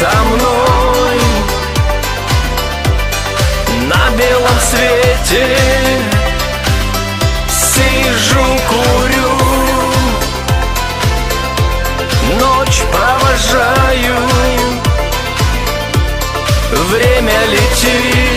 со мной на белом свете. Сижу, курю, ночь провожаю, время летит.